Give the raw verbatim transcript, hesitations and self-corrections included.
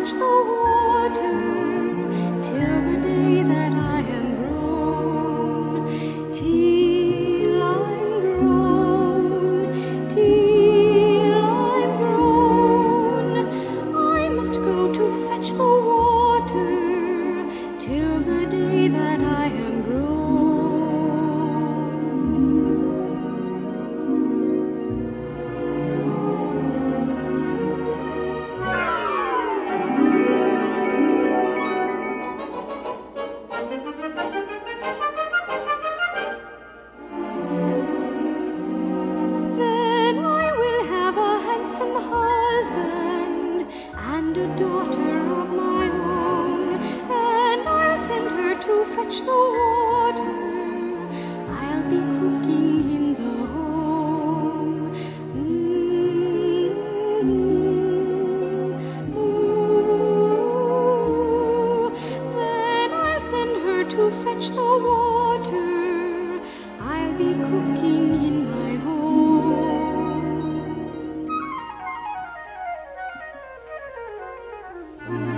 fetch the water till the day that I am grown, till I'm grown, till I'm grown. I must go to fetch the water till the day that I am grown. Then I will have a handsome husband and a daughter of my own, and I'll send her to fetch the water. I'll be cooking in the home. Mm-hmm. Ooh. Then I'll send her to fetch the water. I'll be cooking in my home.